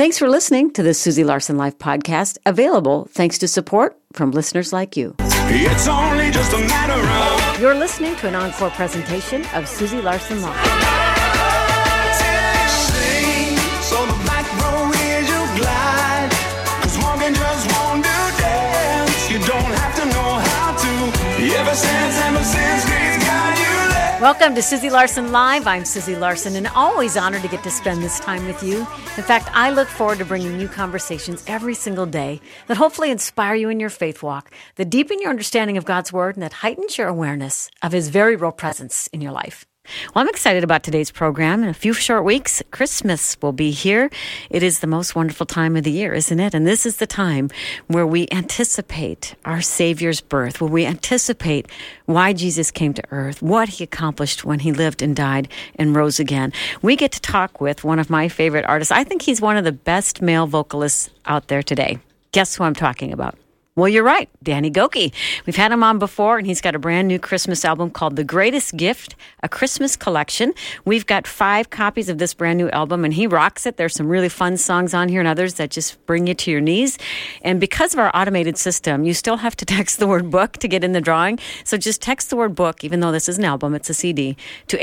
Thanks for listening to the Susie Larson Life podcast, available thanks to support from listeners like you. It's only just a matter of... You're listening to an encore presentation of Susie Larson Live. Sing, so the back row is your glide. 'Cause walking just won't do dance. You don't have to know how to. Ever since Grace got you there. Welcome to Susie Larson Live. I'm Susie Larson, and always honored to get to spend this time with you. In fact, I look forward to bringing you conversations every single day that hopefully inspire you in your faith walk, that deepen your understanding of God's Word, and that heightens your awareness of His very real presence in your life. Well, I'm excited about today's program. In a few short weeks, Christmas will be here. It is the most wonderful time of the year, isn't it? And this is the time where we anticipate our Savior's birth, where we anticipate why Jesus came to earth, what He accomplished when He lived and died and rose again. We get to talk with one of my favorite artists. I think he's one of the best male vocalists out there today. Guess who I'm talking about? Well, you're right, Danny Gokey. We've had him on before, and he's got a brand new Christmas album called The Greatest Gift, a Christmas collection. We've got 5 copies of this brand new album, and he rocks it. There's some really fun songs on here and others that just bring you to your knees. And because of our automated system, you still have to text the word book to get in the drawing. So just text the word book, even though this is an album, it's a CD, to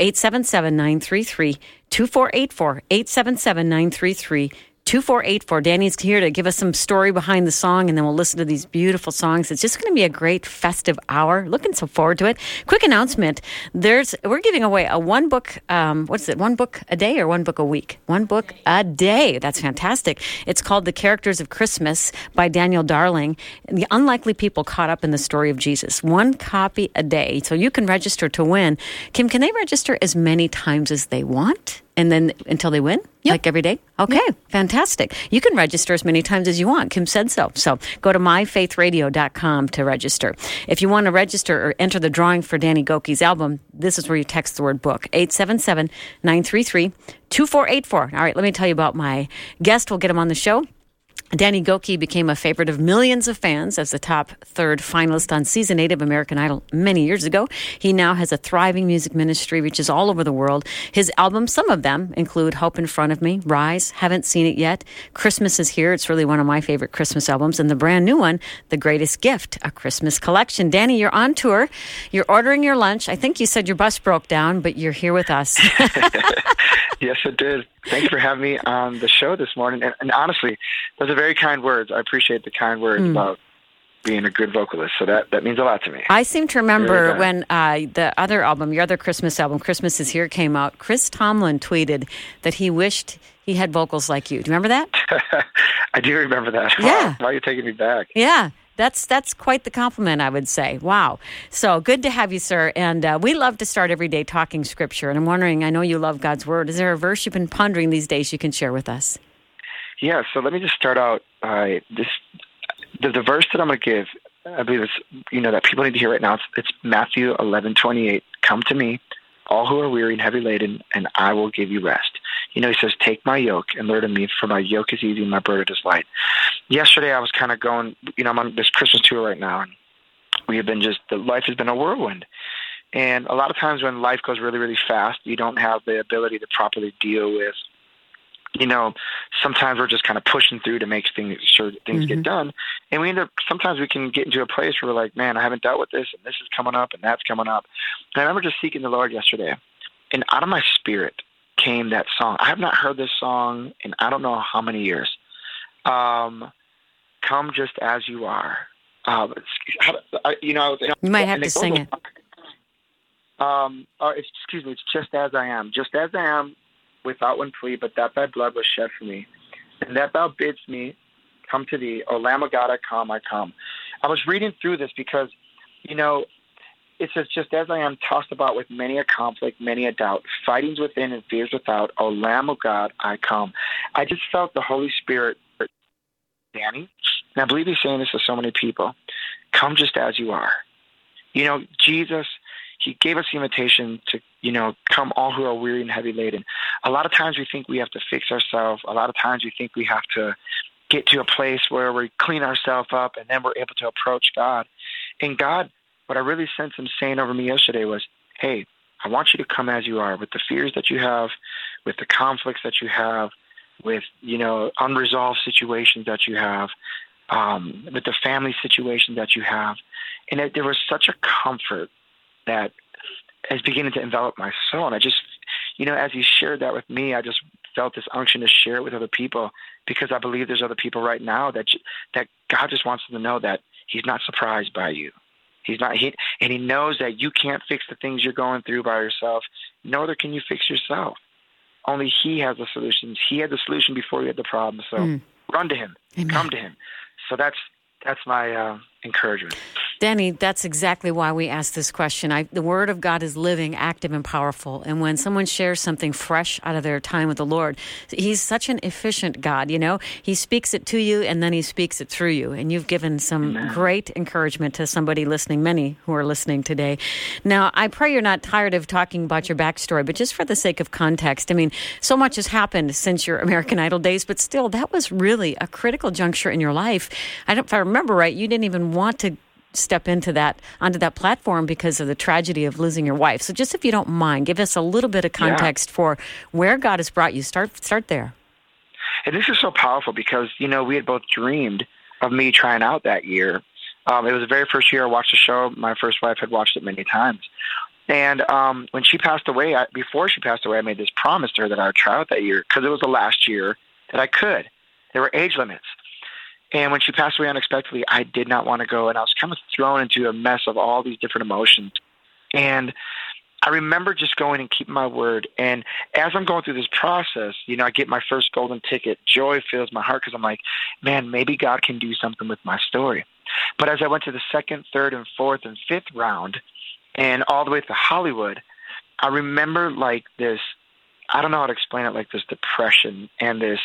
877-933-2484, 877-933-2484. 2484. Danny's here to give us some story behind the song, and then we'll listen to these beautiful songs. It's just going to be a great festive hour. Looking so forward to it. Quick announcement. We're giving away a one book, one book a day or one book a week? One book a day. That's fantastic. It's called The Characters of Christmas by Daniel Darling. The unlikely people caught up in the story of Jesus. 1 copy a day. So you can register to win. Kim, can they register as many times as they want? And then until they win? Yep. Like every day? Okay, yep. Fantastic. You can register as many times as you want. Kim said so. So go to myfaithradio.com to register. If you want to register or enter the drawing for Danny Gokey's album, this is where you text the word book, 877-933-2484. All right, let me tell you about my guest. We'll get him on the show. Danny Gokey became a favorite of millions of fans as the top 3rd finalist on Season 8 of American Idol many years ago. He now has a thriving music ministry, reaches all over the world. His albums, some of them, include Hope in Front of Me, Rise, Haven't Seen It Yet, Christmas is Here. It's really one of my favorite Christmas albums. And the brand new one, The Greatest Gift, a Christmas collection. Danny, you're on tour. You're ordering your lunch. I think you said your bus broke down, but you're here with us. Yes, it did. Thank you for having me on the show this morning. And honestly, those are very kind words. I appreciate the kind words about being a good vocalist. So that means a lot to me. I seem to remember when the other album, your other Christmas album, Christmas is Here, came out, Chris Tomlin tweeted that he wished he had vocals like you. Do you remember that? I do remember that. Yeah. Why are you taking me back? Yeah. That's quite the compliment, I would say. Wow. So good to have you, sir. And we love to start every day talking Scripture. And I'm wondering, I know you love God's Word. Is there a verse you've been pondering these days you can share with us? Yeah, so let me just start out by this. The verse that I'm going to give, I believe it's, that people need to hear right now. It's Matthew 11:28. Come to me, all who are weary and heavy laden, and I will give you rest. He says, take my yoke and learn of me, for my yoke is easy and my burden is light. Yesterday, I was kind of going, I'm on this Christmas tour right now, and life has been a whirlwind. And a lot of times when life goes really, really fast, you don't have the ability to properly deal with, sometimes we're just kind of pushing through to make sure things get done. And sometimes we can get into a place where we're like, man, I haven't dealt with this, and this is coming up, and that's coming up. And I remember just seeking the Lord yesterday, and out of my spirit came that song. I have not heard this song in I don't know how many years. Come just as you are. You might have to sing it. Excuse me. It's just as I am without one plea, but that thy blood was shed for me, and that thou bidst me come to thee. O Lamb of God, I come. I was reading through this because, it says, just as I am, tossed about with many a conflict, many a doubt, fightings within and fears without, O Lamb of God, I come. I just felt the Holy Spirit, Danny, and I believe He's saying this to so many people, come just as you are. Jesus, He gave us the invitation to, come all who are weary and heavy laden. A lot of times we think we have to fix ourselves. A lot of times we think we have to get to a place where we clean ourselves up and then we're able to approach God. And God, what I really sensed Him saying over me yesterday was, hey, I want you to come as you are, with the fears that you have, with the conflicts that you have, with, unresolved situations that you have, with the family situation that you have. And there was such a comfort that is beginning to envelop my soul. And I just, as he shared that with me, I just felt this unction to share it with other people, because I believe there's other people right now that God just wants them to know that he's not surprised by you. And he knows that you can't fix the things you're going through by yourself, nor can you fix yourself. Only he has the solutions. He had the solution before you had the problem. So run to him. Amen. Come to him. So that's my encouragement. Danny, that's exactly why we asked this question. The Word of God is living, active, and powerful. And when someone shares something fresh out of their time with the Lord, he's such an efficient God, He speaks it to you, and then he speaks it through you. And you've given some great encouragement to somebody listening, many who are listening today. Now, I pray you're not tired of talking about your backstory, but just for the sake of context, so much has happened since your American Idol days, but still, that was really a critical juncture in your life. If I remember right, you didn't even want to step onto that platform because of the tragedy of losing your wife. So just if you don't mind, give us a little bit of context for where God has brought you. Start there. And this is so powerful because, we had both dreamed of me trying out that year. It was the very first year I watched the show. My first wife had watched it many times. And when she passed away, before she passed away, I made this promise to her that I would try out that year because it was the last year that I could. There were age limits. And when she passed away unexpectedly, I did not want to go. And I was kind of thrown into a mess of all these different emotions. And I remember just going and keeping my word. And as I'm going through this process, I get my first golden ticket. Joy fills my heart because I'm like, man, maybe God can do something with my story. But as I went to the second, third, and fourth, and fifth round, and all the way to Hollywood, I remember like this, I don't know how to explain it, like this depression and this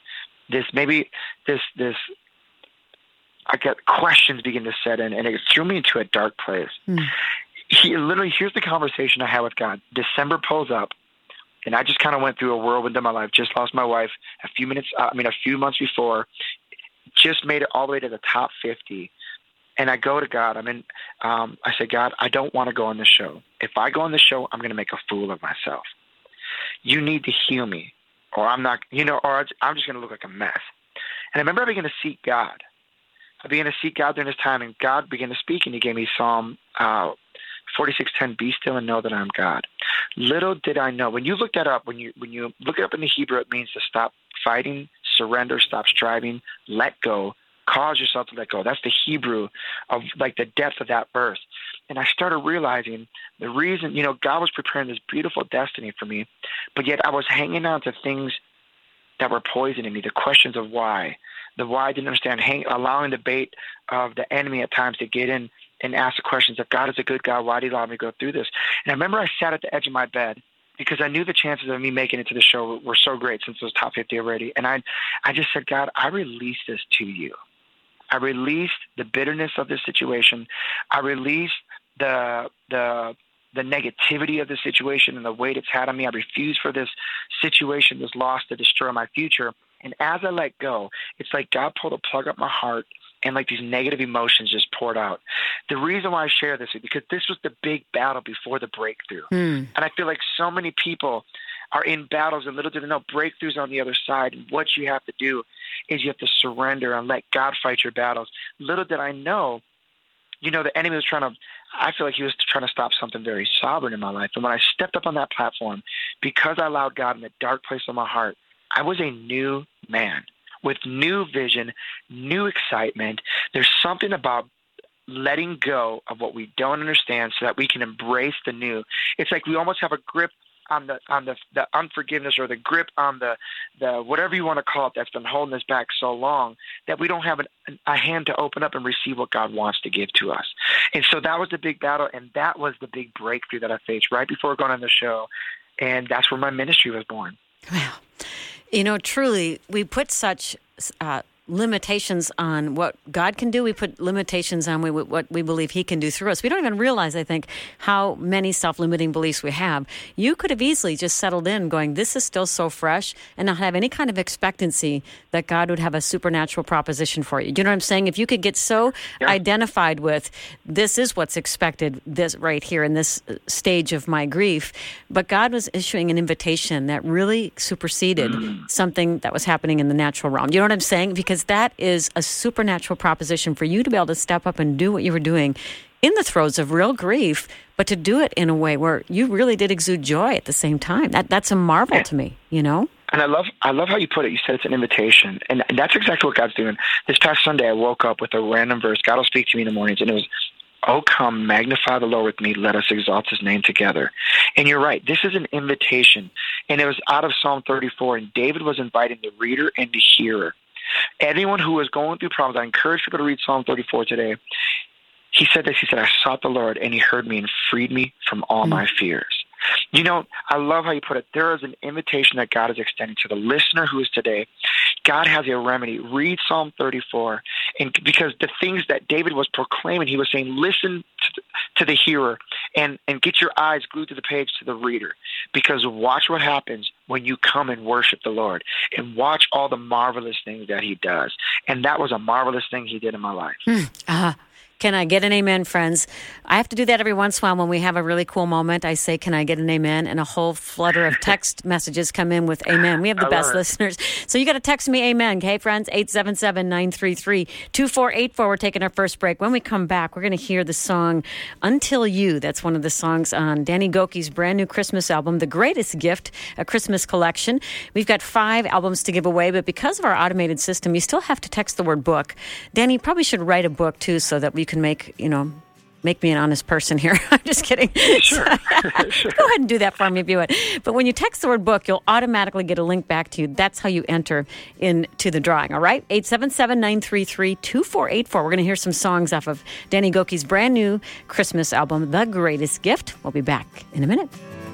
I got questions begin to set in, and it threw me into a dark place. Here's the conversation I had with God. December pulls up, and I just kind of went through a whirlwind of my life. Just lost my wife a few months before. Just made it all the way to the top 50. And I go to God. I say, God, I don't want to go on this show. If I go on this show, I'm going to make a fool of myself. You need to heal me, or I'm not, or I'm just going to look like a mess. And I remember I began to seek God. I began to seek God during this time, and God began to speak, and he gave me Psalm 46:10, be still and know that I'm God. Little did I know. When you look that up, when you look it up in the Hebrew, it means to stop fighting, surrender, stop striving, let go, cause yourself to let go. That's the Hebrew of like the depth of that verse. And I started realizing the reason, God was preparing this beautiful destiny for me, but yet I was hanging on to things that were poisoning me, the questions of why. The why I didn't understand, allowing the bait of the enemy at times to get in and ask the questions of God is a good God, why did he allow me to go through this? And I remember I sat at the edge of my bed because I knew the chances of me making it to the show were so great since it was top 50 already. And I just said, God, I release this to you. I released the bitterness of this situation. I released the negativity of the situation and the weight it's had on me. I refuse for this situation, this loss to destroy my future. And as I let go, it's like God pulled a plug up my heart and like these negative emotions just poured out. The reason why I share this is because this was the big battle before the breakthrough. And I feel like so many people are in battles and little do they know breakthroughs on the other side. And what you have to do is you have to surrender and let God fight your battles. Little did I know, the enemy was I feel like he was trying to stop something very sovereign in my life. And when I stepped up on that platform, because I allowed God in the dark place of my heart, I was a new man with new vision, new excitement. There's something about letting go of what we don't understand so that we can embrace the new. It's like we almost have a grip on the unforgiveness or the grip on the whatever you want to call it that's been holding us back so long that we don't have a hand to open up and receive what God wants to give to us. And so that was the big battle, and that was the big breakthrough that I faced right before going on the show. And that's where my ministry was born. Wow. Truly, we put such limitations on what God can do. We put limitations on what we believe He can do through us. We don't even realize, I think, how many self-limiting beliefs we have. You could have easily just settled in going, this is still so fresh, and not have any kind of expectancy that God would have a supernatural proposition for you. Do you know what I'm saying? If you could get so identified with, this is what's expected this right here in this stage of my grief, but God was issuing an invitation that really superseded something that was happening in the natural realm. Do you know what I'm saying? Because that is a supernatural proposition for you to be able to step up and do what you were doing in the throes of real grief, but to do it in a way where you really did exude joy at the same time. That's a marvel to me, you know? And I love how you put it. You said it's an invitation. And that's exactly what God's doing. This past Sunday, I woke up with a random verse. God will speak to me in the mornings, and it was, "Oh, come, magnify the Lord with me. Let us exalt His name together." And you're right. This is an invitation. And it was out of Psalm 34, and David was inviting the reader and the hearer. Anyone who was going through problems, I encourage people to read Psalm 34 today. He said this. He said, "I sought the Lord, and He heard me and freed me from all my fears." You know, I love how you put it. There is an invitation that God is extending to the listener who is today. God has a remedy. Read Psalm 34. And because the things that David was proclaiming, he was saying, listen to the hearer and get your eyes glued to the page to the reader. Because watch what happens when you come and worship the Lord. And watch all the marvelous things that He does. And that was a marvelous thing He did in my life. Can I get an amen, friends? I have to do that every once in a while when we have a really cool moment. I say, can I get an amen? And a whole flutter of text messages come in with amen. We have the best listeners. So you got to text me amen, okay, friends? 877-933-2484. We're taking our first break. When we come back, we're going to hear the song Until You. That's one of the songs on Danny Gokey's brand new Christmas album, The Greatest Gift, a Christmas collection. We've got 5 albums to give away, but because of our automated system, you still have to text the word book. Danny, you probably should write a book, too, so that we can make me an honest person here. I'm just kidding. Sure. Go ahead and do that for me if you would. But when you text the word book, you'll automatically get a link back to you. That's how you enter into the drawing, all right? 877-933-2484. We're going to hear some songs off of Danny Gokey's brand new Christmas album, The Greatest Gift. We'll be back in a minute.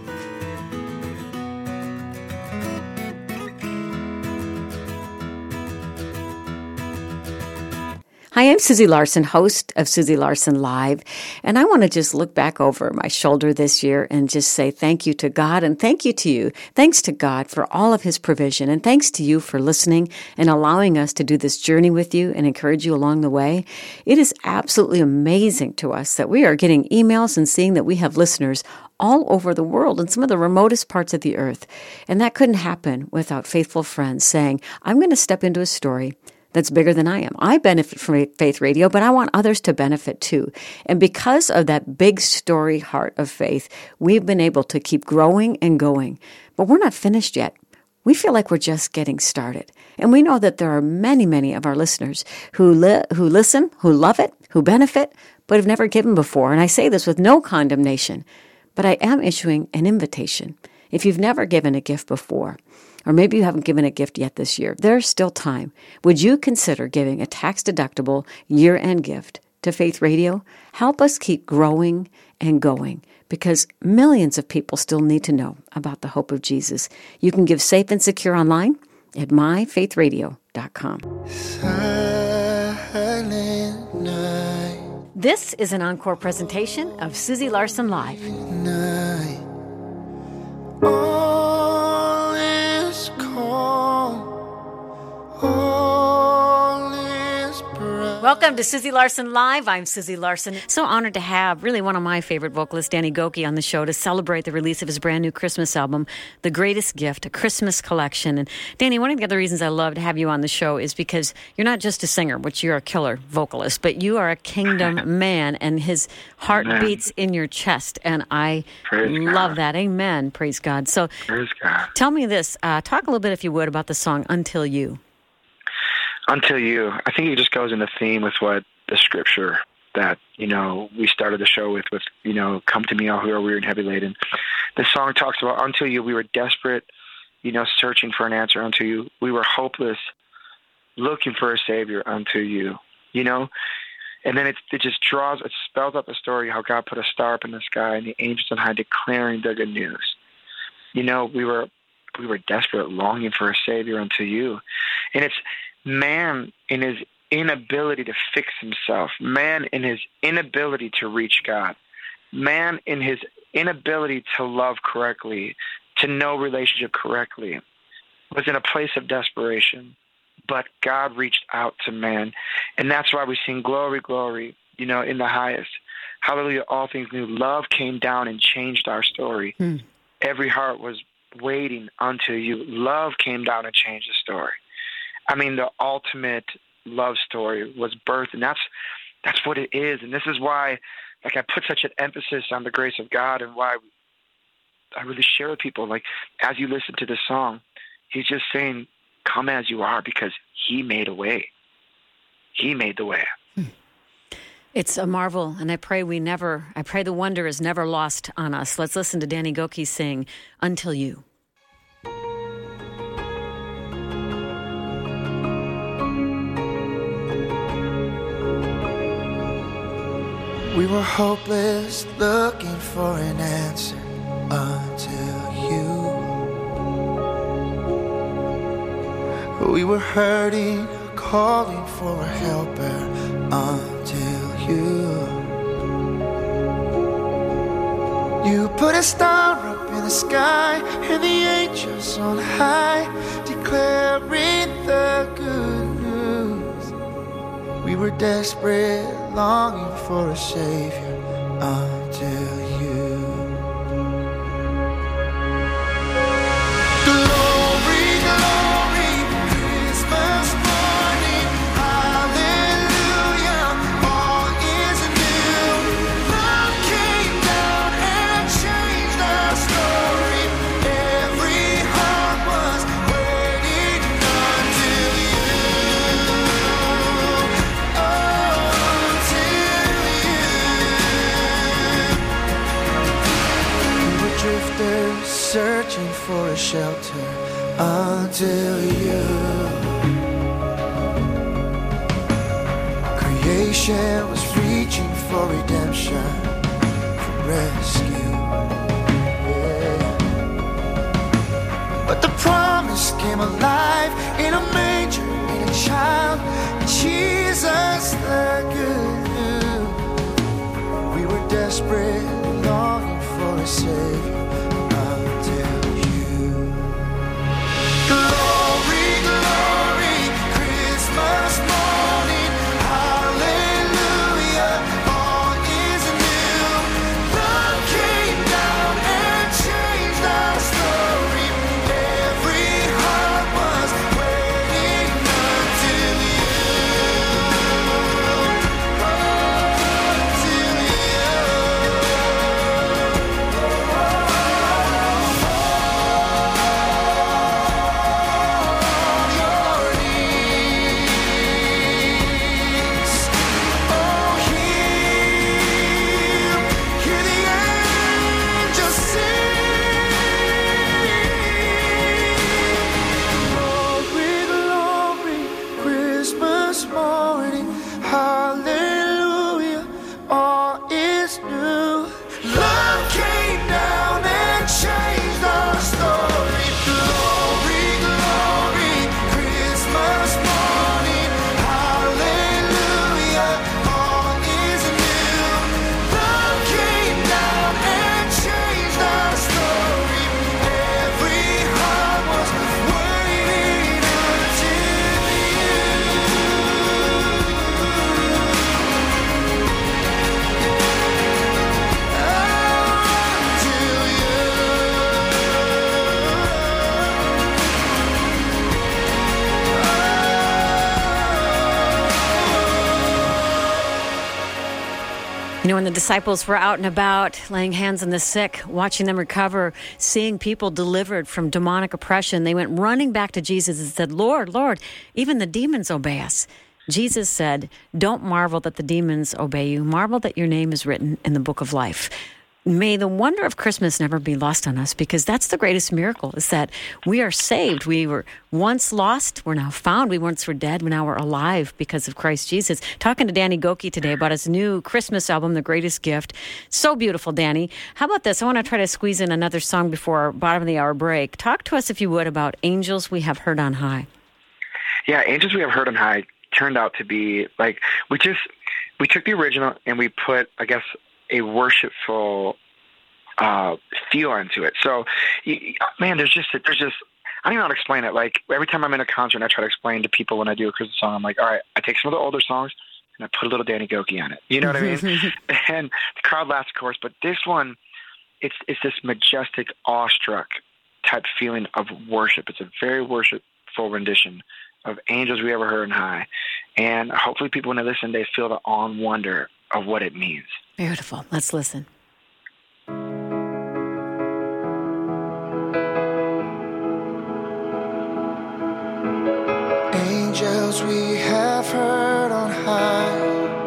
Hi, I'm Susie Larson, host of Susie Larson Live, and I want to just look back over my shoulder this year and just say thank you to God and thank you to you. Thanks to God for all of His provision, and thanks to you for listening and allowing us to do this journey with you and encourage you along the way. It is absolutely amazing to us that we are getting emails and seeing that we have listeners all over the world in some of the remotest parts of the earth, and that couldn't happen without faithful friends saying, I'm going to step into a story that's bigger than I am. I benefit from Faith Radio, but I want others to benefit too. And because of that big story heart of faith, we've been able to keep growing and going. But we're not finished yet. We feel like we're just getting started. And we know that there are many, many of our listeners who listen, who love it, who benefit, but have never given before. And I say this with no condemnation, but I am issuing an invitation. If you've never given a gift before, or maybe you haven't given a gift yet this year, there's still time. Would you consider giving a tax-deductible year-end gift to Faith Radio? Help us keep growing and going, because millions of people still need to know about the hope of Jesus. You can give safe and secure online at myfaithradio.com. Silent night. This is an encore presentation of Susie Larson Live. Night. All is calm. All is bright. Welcome to Susie Larson Live. I'm Susie Larson. So honored to have really one of my favorite vocalists, Danny Gokey, on the show to celebrate the release of his brand new Christmas album, The Greatest Gift, a Christmas collection. And Danny, one of the other reasons I love to have you on the show is because you're not just a singer, which you're a killer vocalist, but you are a kingdom man, and his heart beats in your chest. And I love that. Amen. Praise God. So Praise God. Tell me this. Talk a little bit, if you would, about the song Until You. Until You. I think it just goes in the theme with what the scripture that, we started the show with, come to me all who are weary and heavy laden. The song talks about until you, we were desperate, searching for an answer until you. We were hopeless, looking for a savior until you, And then it just it spells out the story, how God put a star up in the sky and the angels on high declaring the good news. We were desperate, longing for a savior until you. And man in his inability to fix himself, man in his inability to reach God, man in his inability to love correctly, to know relationship correctly, was in a place of desperation. But God reached out to man. And that's why we sing glory, glory, in the highest. Hallelujah, all things new. Love came down and changed our story. Every heart was waiting unto you. Love came down and changed the story. I mean, the ultimate love story was birthed, and that's what it is. And this is why, I put such an emphasis on the grace of God, and why I really share with people, as you listen to this song, he's just saying, come as you are, because he made a way. He made the way. It's a marvel, and I pray the wonder is never lost on us. Let's listen to Danny Gokey sing Until You. We were hopeless, looking for an answer until you. We were hurting, calling for a helper until you. You put a star up in the sky, and the angels on high, declaring the good news. We were desperate, longing for a Savior until you. Glory, glory, Christmas morning, hallelujah, all is new. Love came down and changed our story. Every heart was waiting until you. Drifters searching for a shelter until you. Creation was reaching for redemption, for rescue. Yeah. But the promise came alive in a manger, in a child, Jesus the good news. We were desperate, longing for a Savior until you. Glory, glory, Christmas morning, hallelujah, all is new. Love came down and changed our story. Every heart was waiting until you. Morning, hallelujah, all is new. Love came down and changed our story. Glory, glory, Christmas morning, hallelujah, all is new. Love came down and changed our story. Every heart was waiting until When the disciples were out and about, laying hands on the sick, watching them recover, seeing people delivered from demonic oppression, they went running back to Jesus and said, Lord, Lord, even the demons obey us. Jesus said, don't marvel that the demons obey you. Marvel that your name is written in the book of life. May the wonder of Christmas never be lost on us, because that's the greatest miracle, is that we are saved. We were once lost, we're now found. We once were dead, now we're alive because of Christ Jesus. Talking to Danny Gokey today about his new Christmas album, The Greatest Gift. So beautiful, Danny. How about this? I want to try to squeeze in another song before our bottom of the hour break. Talk to us, if you would, about Angels We Have Heard on High. Yeah, Angels We Have Heard on High turned out to be like, we took the original and we put, I guess, a worshipful feel into it. So, man, there's just, I don't even know how to explain it. Like, every time I'm in a concert and I try to explain to people when I do a Christmas song, I'm like, all right, I take some of the older songs and I put a little Danny Gokey on it. You know what I mean? And the crowd laughs, of course, but this one, it's this majestic, awestruck type feeling of worship. It's a very worshipful rendition of Angels We Ever Heard on High. And hopefully people, when they listen, they feel the awe and wonder of what it means. Beautiful. Let's listen. Angels we have heard on high,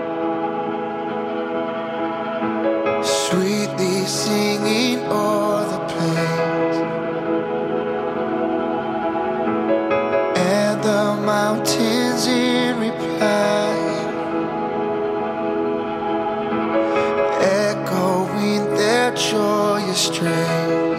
sweetly singing o'er the plains, and the mountains in reply, echoing their joyous strain.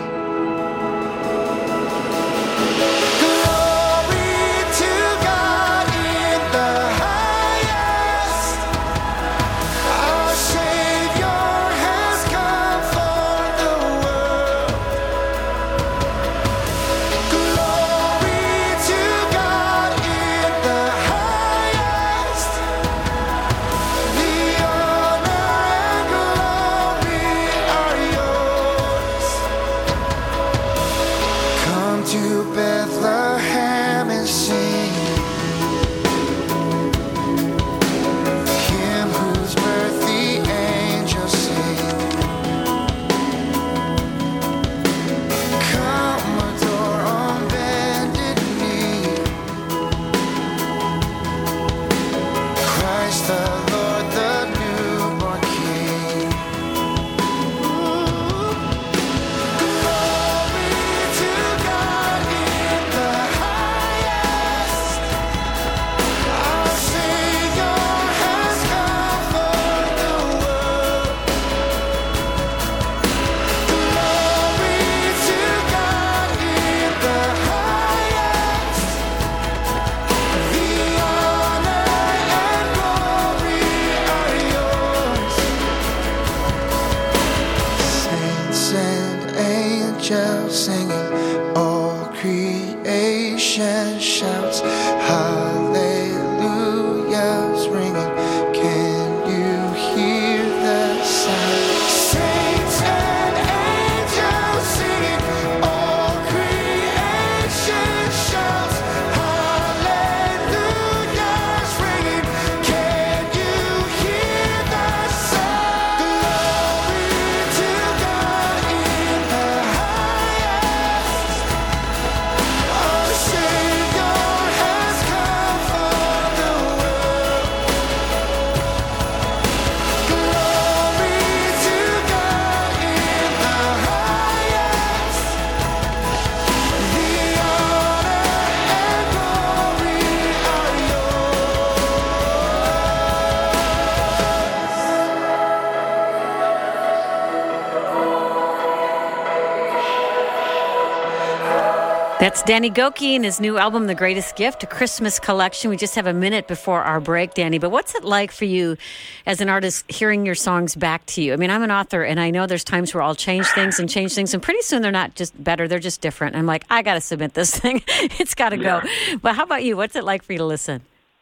That's Danny Gokey and his new album, The Greatest Gift, a Christmas collection. We just have a minute before our break, Danny. But what's it like for you as an artist hearing your songs back to you? I mean, I'm an author, and I know there's times where I'll change things, and pretty soon they're not just better, they're just different. I'm like, I got to submit this thing. It's got to go. But how about you? What's it like for you to listen?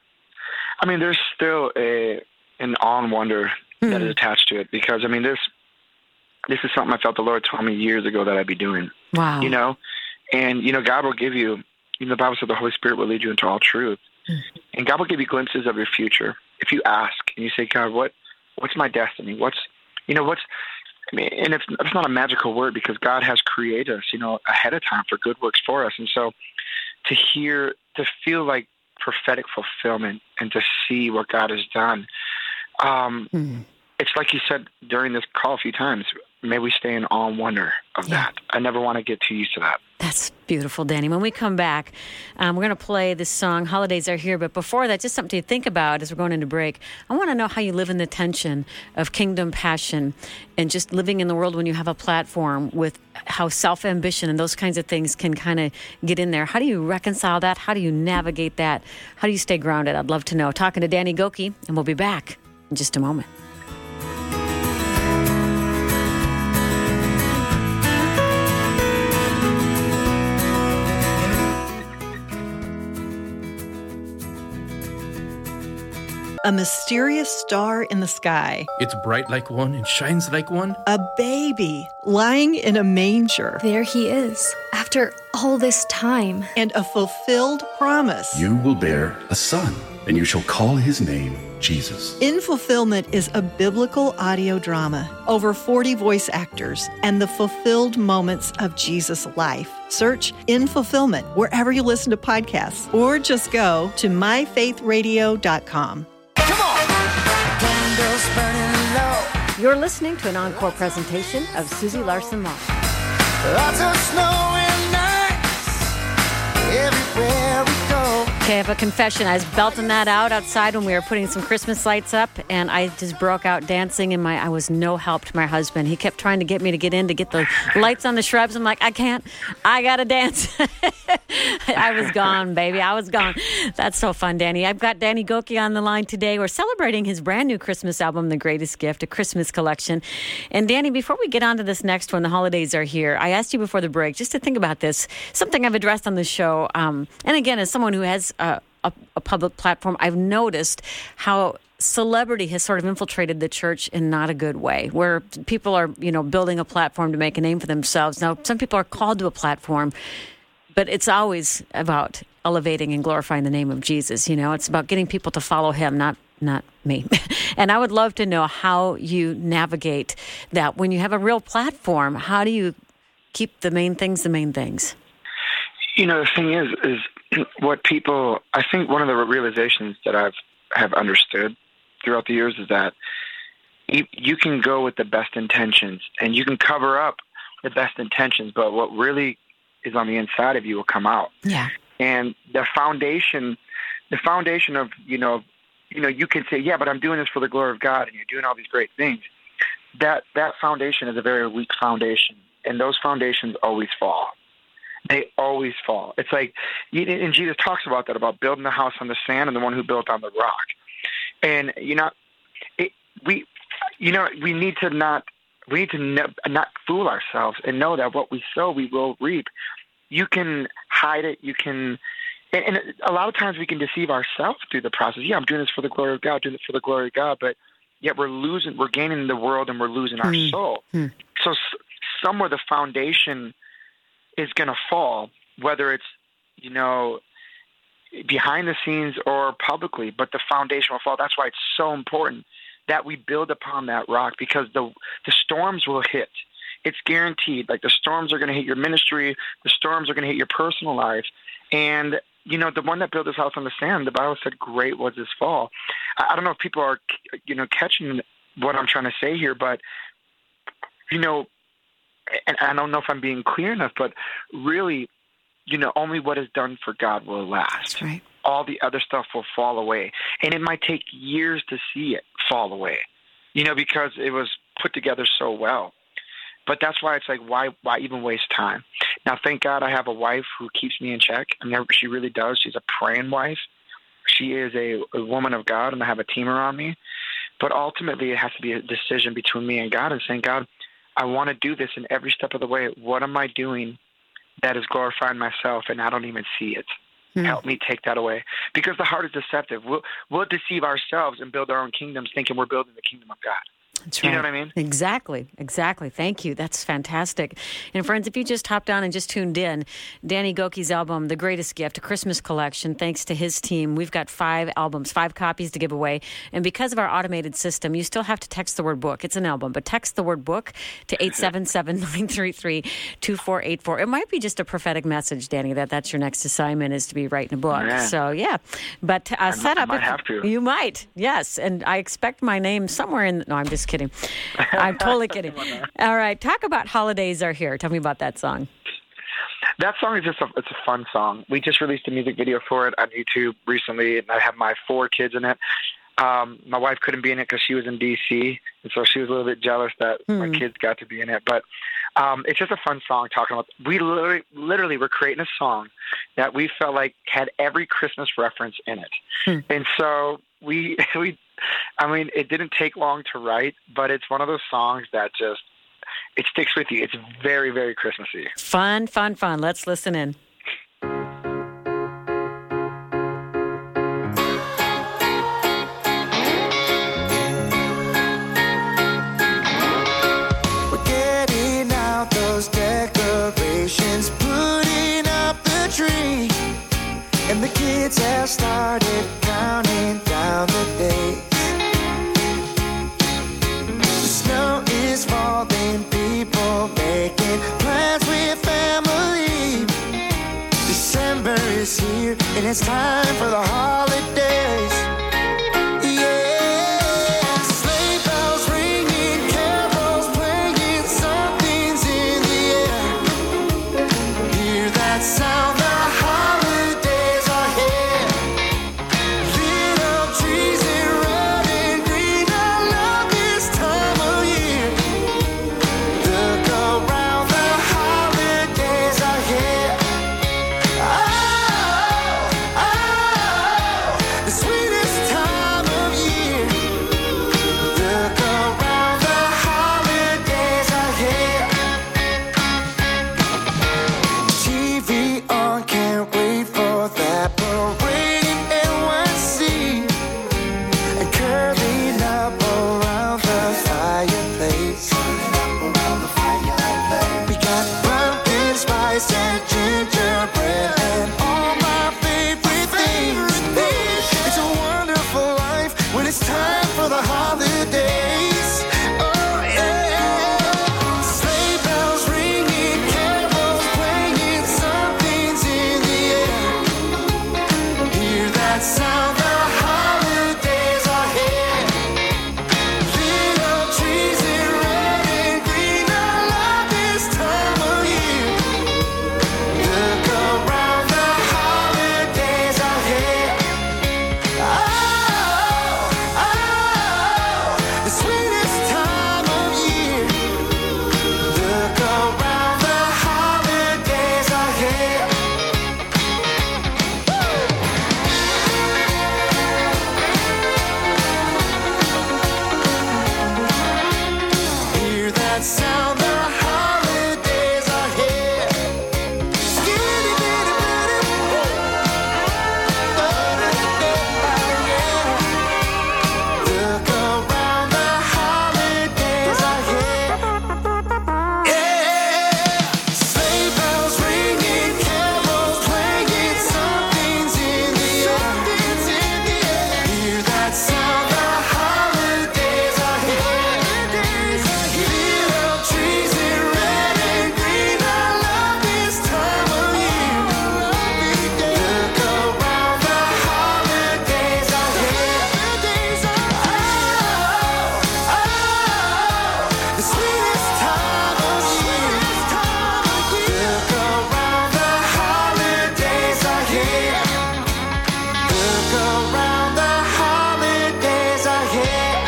I mean, there's still an awe and wonder that is attached to it, because, I mean, this is something I felt the Lord told me years ago that I'd be doing. Wow. You know? And, you know, God will give you, the Bible said the Holy Spirit will lead you into all truth. And God will give you glimpses of your future. If you ask and you say, God, what's my destiny? And it's not a magical word, because God has created us, ahead of time for good works for us. And so to feel like prophetic fulfillment and to see what God has done, it's like you said during this call a few times, may we stay in awe and wonder of that. I never want to get too used to that. That's beautiful, Danny. When we come back, we're going to play this song, Holidays Are Here. But before that, just something to think about as we're going into break. I want to know how you live in the tension of kingdom passion and just living in the world when you have a platform, with how self-ambition and those kinds of things can kind of get in there. How do you reconcile that? How do you navigate that? How do you stay grounded? I'd love to know. Talking to Danny Gokey, and we'll be back in just a moment. A mysterious star in the sky. It's bright like one and shines like one. A baby lying in a manger. There he is, after all this time. And a fulfilled promise. You will bear a son, and you shall call his name Jesus. In Fulfillment is a biblical audio drama, over 40 voice actors, and the fulfilled moments of Jesus' life. Search In Fulfillment wherever you listen to podcasts, or just go to myfaithradio.com. You're listening to an encore presentation of Susie Larson Live. Lots of snow and ice everywhere we go. Okay, I have a confession. I was belting that out outside when we were putting some Christmas lights up, and I just broke out dancing, and I was no help to my husband. He kept trying to get me to get in to get the lights on the shrubs. I'm like, I can't. I got to dance. I was gone, baby. I was gone. That's so fun, Danny. I've got Danny Gokey on the line today. We're celebrating his brand new Christmas album, The Greatest Gift, a Christmas collection. And Danny, before we get on to this next one, The Holidays Are Here, I asked you before the break just to think about this, something I've addressed on the show. And again, as someone who has a public platform, I've noticed how celebrity has sort of infiltrated the church in not a good way, where people are, building a platform to make a name for themselves. Now, some people are called to a platform, but it's always about elevating and glorifying the name of Jesus. It's about getting people to follow him, not me. And I would love to know how you navigate that. When you have a real platform, how do you keep the main things the main things? The thing is what people, I think one of the realizations that have understood throughout the years is that you can go with the best intentions and you can cover up the best intentions, but what really is on the inside of you will come out. Yeah. And the foundation of, you can say, yeah, but I'm doing this for the glory of God, and you're doing all these great things. That foundation is a very weak foundation, and those foundations always fall. They always fall. It's like, and Jesus talks about that, about building the house on the sand and the one who built on the rock. And, we need to not fool ourselves and know that what we sow, we will reap. You can hide it. You can, and a lot of times we can deceive ourselves through the process. Yeah, I'm doing this for the glory of God, doing it for the glory of God, but yet we're gaining the world and we're losing our soul. So somewhere the foundation is going to fall, whether it's, behind the scenes or publicly, but the foundation will fall. That's why it's so important that we build upon that rock, because the storms will hit. It's guaranteed. Like, the storms are going to hit your ministry. The storms are going to hit your personal life. And, the one that built his house on the sand, the Bible said, great was his fall. I don't know if people are, catching what I'm trying to say here, but, and I don't know if I'm being clear enough, but really, only what is done for God will last. That's right. All the other stuff will fall away. And it might take years to see it fall away, because it was put together so well. But that's why it's like, why even waste time? Now, thank God I have a wife who keeps me in check. She really does. She's a praying wife. She is a woman of God, and I have a team around me. But ultimately, it has to be a decision between me and God, and saying, God, I want to do this in every step of the way. What am I doing that is glorifying myself, and I don't even see it? Help me take that away. Because the heart is deceptive. We'll deceive ourselves and build our own kingdoms thinking we're building the kingdom of God. That's right. You know what I mean? Exactly. Thank you. That's fantastic. And friends, if you just hopped on and just tuned in, Danny Gokey's album, The Greatest Gift, a Christmas collection, thanks to his team, we've got 5 albums, 5 copies to give away. And because of our automated system, you still have to text the word book. It's an album, but text the word book to 877-933-2484. It might be just a prophetic message, Danny, that's your next assignment, is to be writing a book. Yeah. So, yeah. But set up. I might have to. You might, yes. And I expect my name somewhere in, no, I'm just just kidding. I'm totally kidding. All right. Talk about Holidays Are Here. Tell me about that song. That song is it's a fun song. We just released a music video for it on YouTube recently, and I have my 4 kids in it. My wife couldn't be in it because she was in D.C., and so she was a little bit jealous that my kids got to be in it. But it's just a fun song talking about. We literally were creating a song that we felt like had every Christmas reference in it, and so we. I mean, it didn't take long to write, but it's one of those songs that just it sticks with you. It's very, very Christmassy. Fun. Let's listen in. Decorations, putting up the tree, and the kids have started counting down the days. The snow is falling, people making plans with family. December is here, and it's time for the holidays. Sound the holidays are here. Little trees in red and green. I love this time of year. Look around, the holidays are here. Oh, the sweetest time of year. Look around, the holidays are here. TV on, can't wait for that parade in NYC, and curling up around the fireplace. We got pumpkin spice and gingerbread and all my favorite things. It's a wonderful life when it's time for the holidays. Oh yeah, sleigh bells ringing, carols playing, something's in the air. Hear that sound, the holidays are here. Little trees in red and green, I love this time of year. Look around, the holidays are here. Oh, the sweetest time of year. Look around, the holidays are here. Hear that sound, the holidays are here. Skitty bitty bitty, look around, the holidays are here. Yeah, sleigh bells ringing, carols playing, something's in the air. Hear that sound, the holidays are here. Little trees in red and green, I love this time of year. Look around, the holidays are here. Oh, the sweetest time of year. Look around, the holidays are here. Look around, the holidays are here.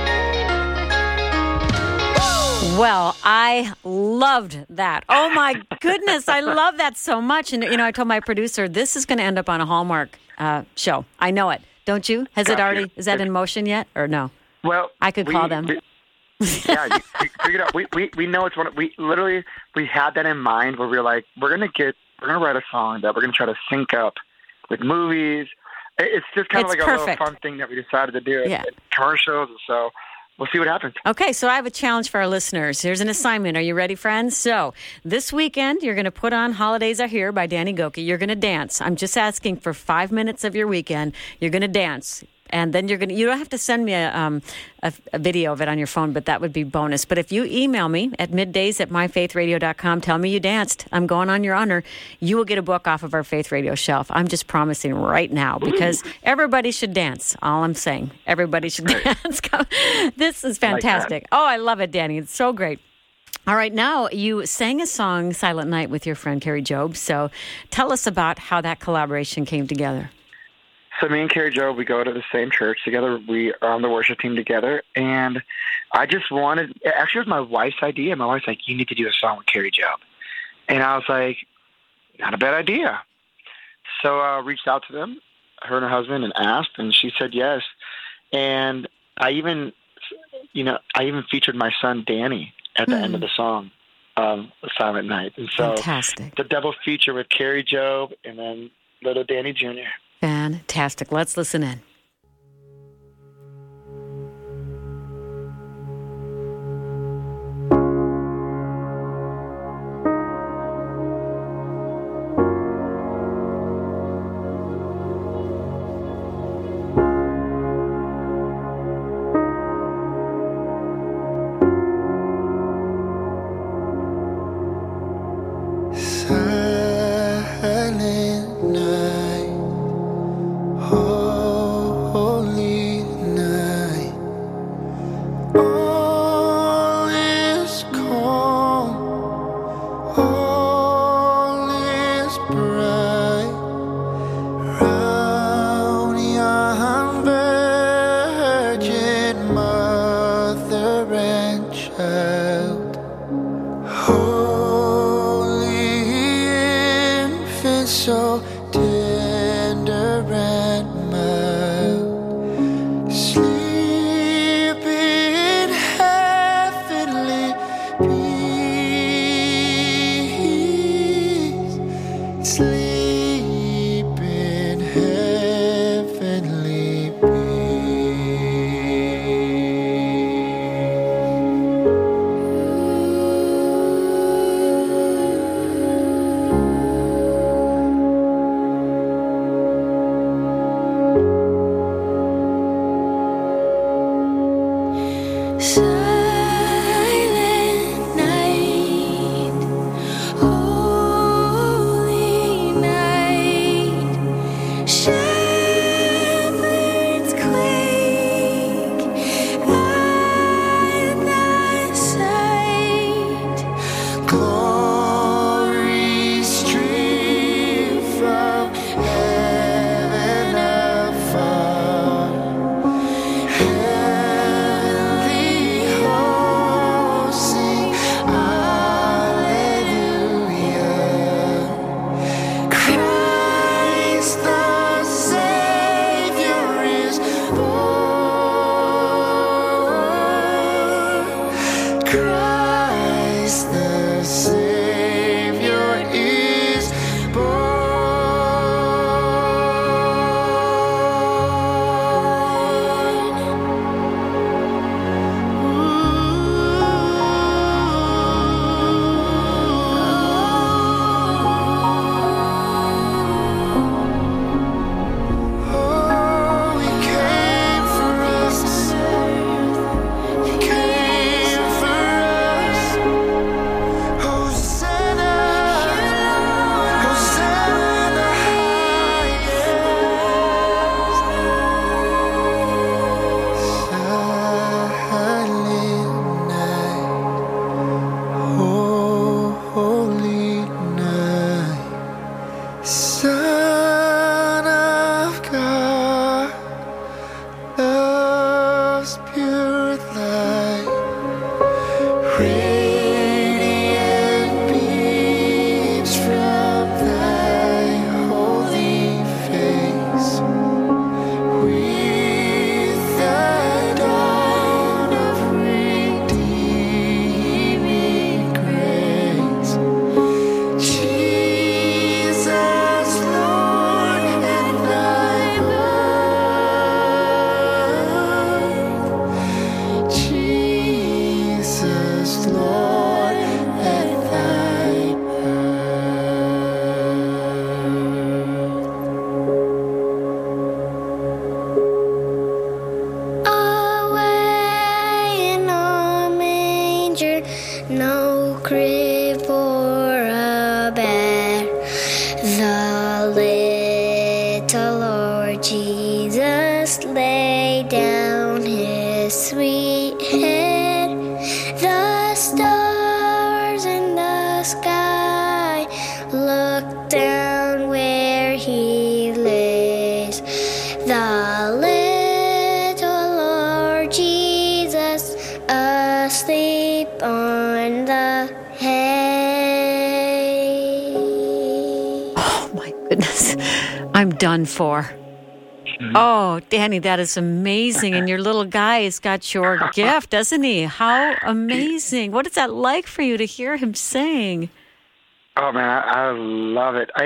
Well, I loved that. Oh, my goodness. I love that so much. And, I told my producer, this is going to end up on a Hallmark show. I know it. Don't you? Is that in motion yet or no? Well, I could call them. Yeah, you figured out. We know it's we had that in mind where we were like, we're gonna write a song that we're gonna try to sync up with movies. It's just kind of It's like perfect. a little fun thing that we decided to do. Yeah. Commercials, and so we'll see what happens. Okay, so I have a challenge for our listeners. Here's an assignment. Are you ready, friends? So this weekend, you're going to put on Holidays Are Here by Danny Gokey. You're going to dance. I'm just asking for 5 minutes of your weekend. You're going to dance. And then you don't have to send me a video of it on your phone, but that would be bonus. But if you email me at middays@myfaithradio.com, tell me you danced, I'm going on your honor, you will get a book off of our Faith Radio shelf. I'm just promising right now, because everybody should dance. All I'm saying, everybody should dance. This is fantastic. I love it, Danny. It's so great. All right, now you sang a song, Silent Night, with your friend Carrie Job. So tell us about how that collaboration came together. So me and Carrie Job, we go to the same church together. We are on the worship team together. And I just wanted, actually it was my wife's idea. My wife's like, you need to do a song with Carrie Job. And I was like, not a bad idea. So I reached out to them, her and her husband, and asked, and she said yes. And I even featured my son, Danny, at the end of the song, Silent Night. And so fantastic. The double feature with Carrie Job and then little Danny Jr. Fantastic. Let's listen in. Silent night, oh. sweet head. The stars in the sky look down where he lays. The little Lord Jesus asleep on the hay. Oh, my goodness. I'm done for. Oh, Danny, that is amazing. And your little guy has got your gift, doesn't he? How amazing. What is that like for you to hear him sing? Oh, man, I love it.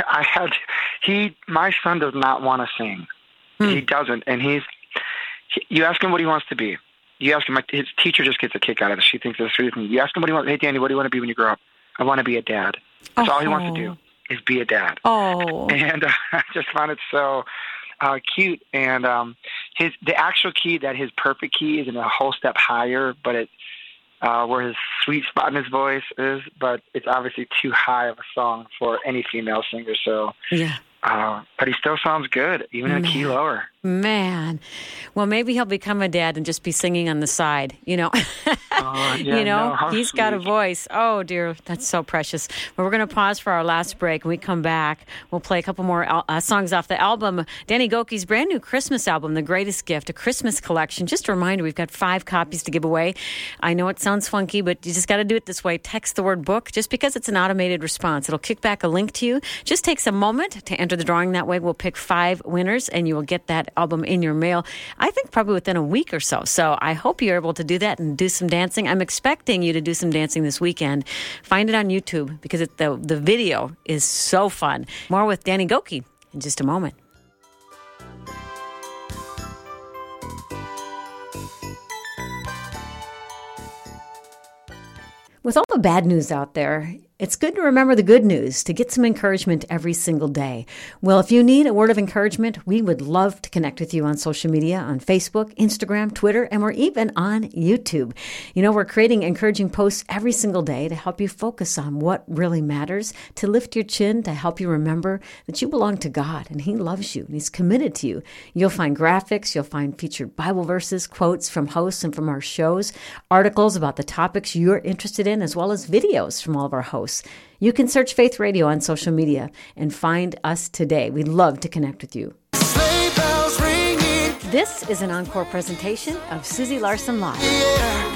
My son does not want to sing. He doesn't. And you ask him what he wants to be. You ask him, his teacher just gets a kick out of it. She thinks it's really funny. You ask him what he wants. Hey, Danny, what do you want to be when you grow up? I want to be a dad. That's all he wants to do is be a dad. Oh. And I just found it so cute. And the actual key, that his perfect key, is in a whole step higher, but it's where his sweet spot in his voice is, but it's obviously too high of a song for any female singer. So, yeah. But he still sounds good, even in a key lower. Man. Well, maybe he'll become a dad and just be singing on the side, you know. He's got a voice. Oh, dear. That's so precious. Well, we're going to pause for our last break. When we come back, we'll play a couple more songs off the album. Danny Gokey's brand new Christmas album, The Greatest Gift, a Christmas collection. Just a reminder, we've got 5 copies to give away. I know it sounds funky, but you just got to do it this way. Text the word book, just because it's an automated response. It'll kick back a link to you. Just takes a moment to enter the drawing that way. We'll pick 5 winners, and you will get that album in your mail, I think probably within a week or so. So I hope you're able to do that and do some dancing. I'm expecting you to do some dancing this weekend. Find it on YouTube because the video is so fun. More with Danny Gokey in just a moment. With all the bad news out there, it's good to remember the good news, to get some encouragement every single day. Well, if you need a word of encouragement, we would love to connect with you on social media, on Facebook, Instagram, Twitter, and we're even on YouTube. You know, we're creating encouraging posts every single day to help you focus on what really matters, to lift your chin, to help you remember that you belong to God and He loves you and He's committed to you. You'll find graphics, you'll find featured Bible verses, quotes from hosts and from our shows, articles about the topics you're interested in, as well as videos from all of our hosts. You can search Faith Radio on social media and find us today. We'd love to connect with you. Sleigh bells ringing. This is an encore presentation of Susie Larson Live. Yeah.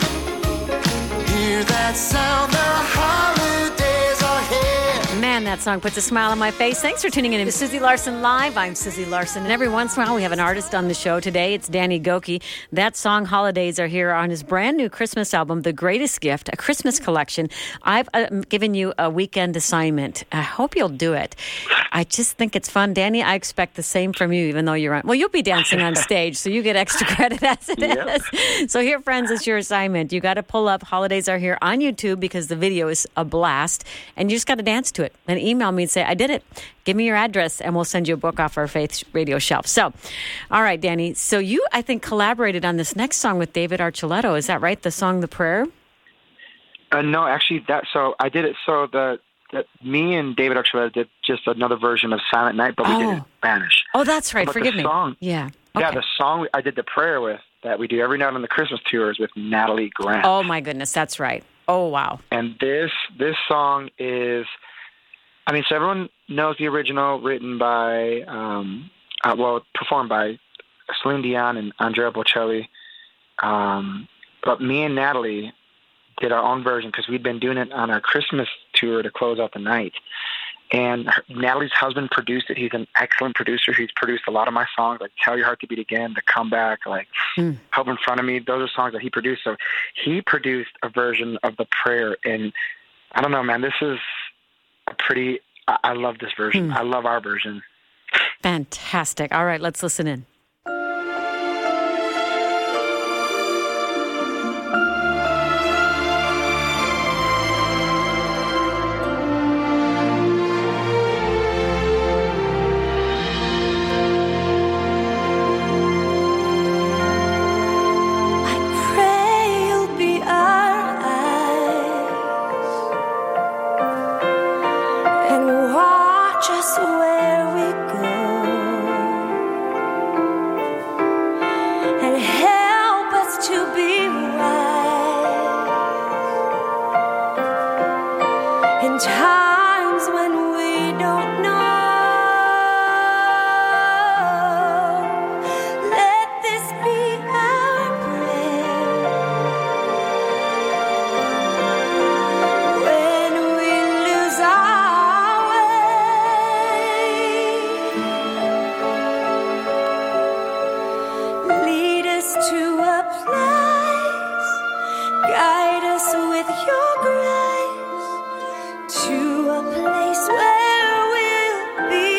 Hear that sound, the holidays are here. Man, that song puts a smile on my face. Thanks for tuning in to Susie Larson Live. I'm Susie Larson, and every once in a while we have an artist on the show. Today it's Danny Gokey. That song, Holidays Are Here, on his brand new Christmas album, The Greatest Gift, a Christmas collection. I've given you a weekend assignment. I hope you'll do it. I just think it's fun. Danny, I expect the same from you, even though you're on. Well, you'll be dancing on stage, so you get extra credit as it is. So here, friends, it's your assignment. You got to pull up Holidays Are Here on YouTube because the video is a blast, and you just got to dance to it. Then email me and say, I did it. Give me your address, and we'll send you a book off our Faith Radio shelf. So, all right, Danny. So you, I think, collaborated on this next song with David Archuleta. Is that right? The song, The Prayer? No, actually, so I did it. So me and David Archuleta did just another version of Silent Night, but we did it in Spanish. Oh, that's right. But Forgive me. Song, yeah. Okay. Yeah, the song I did the prayer with, that we do every night on the Christmas tours, with Natalie Grant. Oh, my goodness. That's right. Oh, wow. And this song is, I mean, so everyone knows the original, written by, performed by Celine Dion and Andrea Bocelli. But me and Natalie did our own version because we'd been doing it on our Christmas tour to close out the night. And Natalie's husband produced it. He's an excellent producer. He's produced a lot of my songs, like Tell Your Heart to Beat Again, The Comeback, like Hope in Front of Me. Those are songs that he produced. So he produced a version of The Prayer. And I don't know, man, this is a pretty, I love this version. I love our version. Fantastic. All right, let's listen in. Just where we go. us to a place, guide us with your grace, to a place where we'll be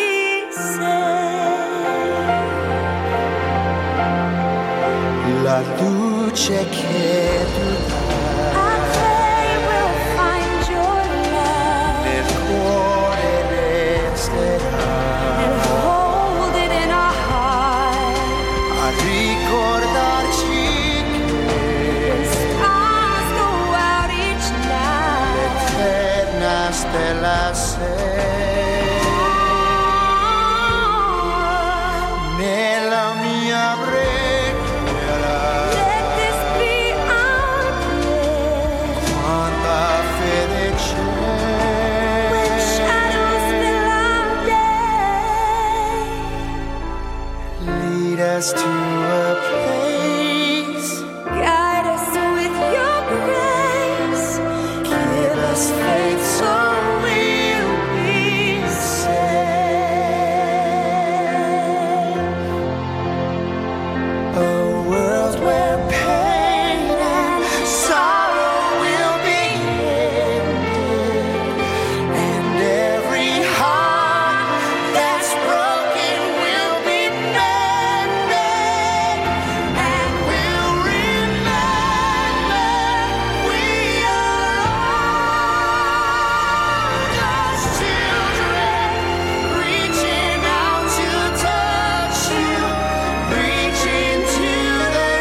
safe. La luce che tu dai, I pray we'll find your love nel cuore resterà, and hold it in our heart. a ricordarci When che stars go out each night, l'eterna stella sei. Nella mia preghiera, let this be our prayer. quanta fede When c'è, shadows fill our day, lead us to a place, guide us with your grace, give us faith so we'll be safe. a world where pain and sorrow will be ended, and every heart that's broken will be mended, and we'll remember we are all God's children, reaching out to touch you, reaching to the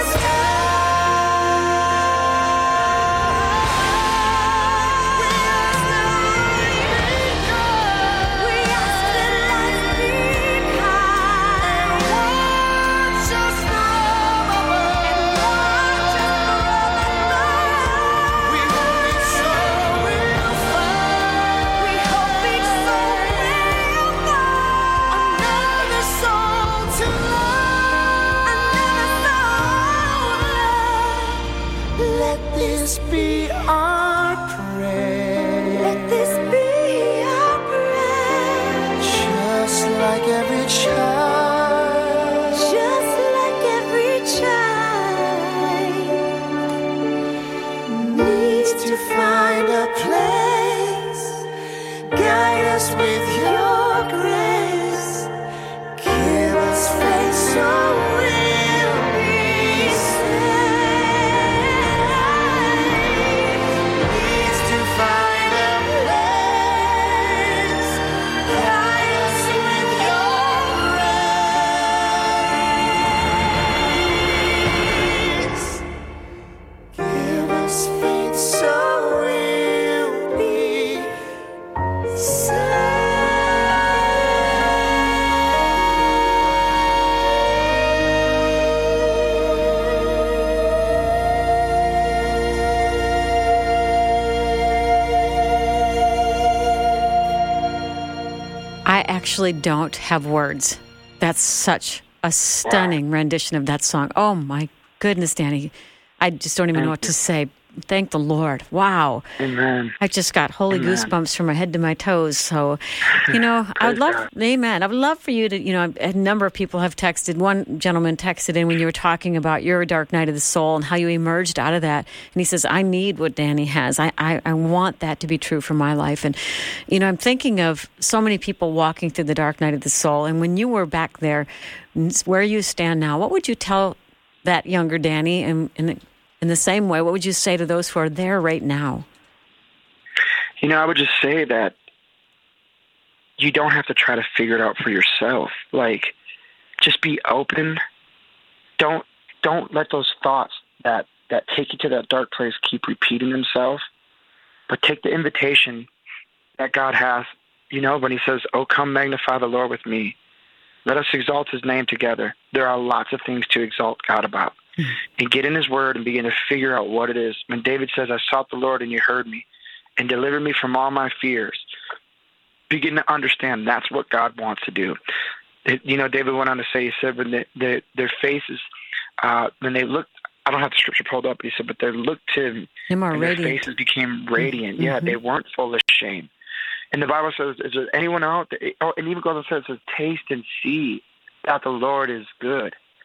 We ask that life be kind, watch us from above, and watch us from above. We hope each soul will find We hope each soul will find another soul to love. another soul. Let this be our prayer. Let this be our prayer. Just like every child, Just like every child needs to find a place, guide us with your grace, give us faith so we'll be safe. Needs to find a place, guide us with your grace, give us faith so we'll be safe. I actually don't have words. That's such a stunning rendition of that song. Oh my goodness, Danny. I just don't even know what to say. Thank the Lord. Wow. Amen. I just got holy Amen. goosebumps from my head to my toes. So, I would love, amen. I would love for you to, a number of people have texted. One gentleman texted in when you were talking about your dark night of the soul and how you emerged out of that. And he says, I need what Danny has. I want that to be true for my life. And, I'm thinking of so many people walking through the dark night of the soul. And when you were back there, where you stand now, what would you tell that younger Danny? And in the same way, what would you say to those who are there right now? I would just say that you don't have to try to figure it out for yourself. Like, just be open. Don't let those thoughts that take you to that dark place keep repeating themselves. But take the invitation that God has, when he says, "Oh, come magnify the Lord with me. Let us exalt his name together." There are lots of things to exalt God about. And get in his word and begin to figure out what it is. When David says, "I sought the Lord and you heard me and delivered me from all my fears," begin to understand that's what God wants to do. David went on to say, he said, when their faces, when they looked, I don't have the scripture pulled up, but he said, but they looked to him and their faces became radiant. Mm-hmm. Yeah, they weren't full of shame. And the Bible says, is there anyone out there? Oh, and even goes and says, taste and see that the Lord is good.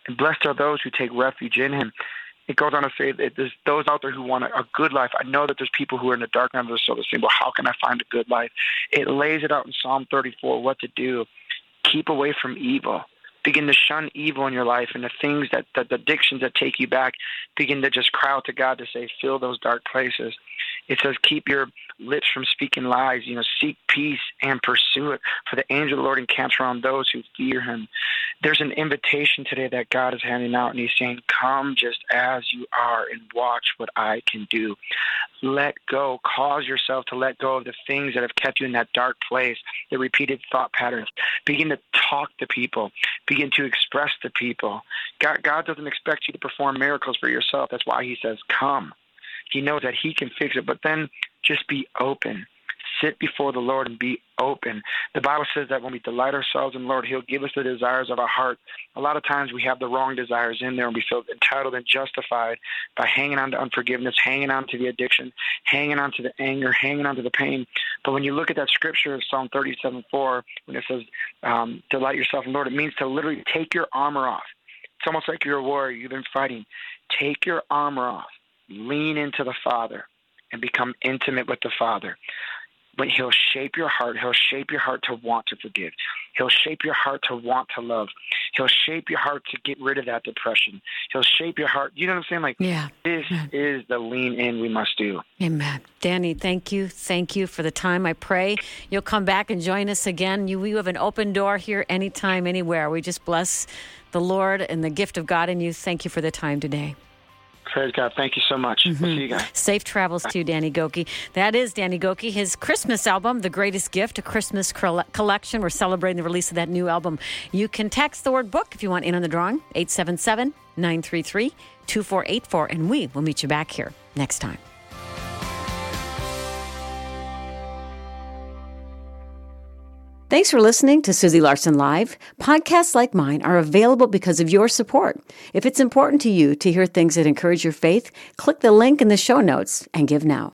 And blessed are those who take refuge in him. It goes on to say that there's those out there who want a good life. I know that there's people who are in the dark night of their soul that say, well, how can I find a good life? It lays it out in Psalm 34 what to do. Keep away from evil. Begin to shun evil in your life, and the things that the addictions that take you back, begin to just cry out to God to say, fill those dark places. It says, keep your lips from speaking lies. Seek peace and pursue it. For the angel of the Lord encamps around those who fear him. There's an invitation today that God is handing out, and he's saying, come just as you are and watch what I can do. Let go. Cause yourself to let go of the things that have kept you in that dark place, the repeated thought patterns. Begin to talk to people. Begin to express to people. God doesn't expect you to perform miracles for yourself. That's why he says, come. He knows that he can fix it, but then just be open. Sit before the Lord and be open. The Bible says that when we delight ourselves in the Lord, he'll give us the desires of our heart. A lot of times we have the wrong desires in there, and we feel entitled and justified by hanging on to unforgiveness, hanging on to the addiction, hanging on to the anger, hanging on to the pain. But when you look at that scripture, Psalm 37:4, when it says, delight yourself in the Lord, it means to literally take your armor off. It's almost like you're a warrior. You've been fighting. Take your armor off. Lean into the Father and become intimate with the Father. But he'll shape your heart. He'll shape your heart to want to forgive. He'll shape your heart to want to love. He'll shape your heart to get rid of that depression. He'll shape your heart. You know what I'm saying? This is the lean in we must do. Amen. Danny, thank you. Thank you for the time. I pray you'll come back and join us again. You have an open door here anytime, anywhere. We just bless the Lord and the gift of God in you. Thank you for the time today. Praise God. Thank you so much. We'll see you guys. Safe travels to Danny Gokey. That is Danny Gokey. His Christmas album, The Greatest Gift, a Christmas collection. We're celebrating the release of that new album. You can text the word book if you want in on the drawing, 877-933-2484, and we will meet you back here next time. Thanks for listening to Susie Larson Live. Podcasts like mine are available because of your support. If it's important to you to hear things that encourage your faith, click the link in the show notes and give now.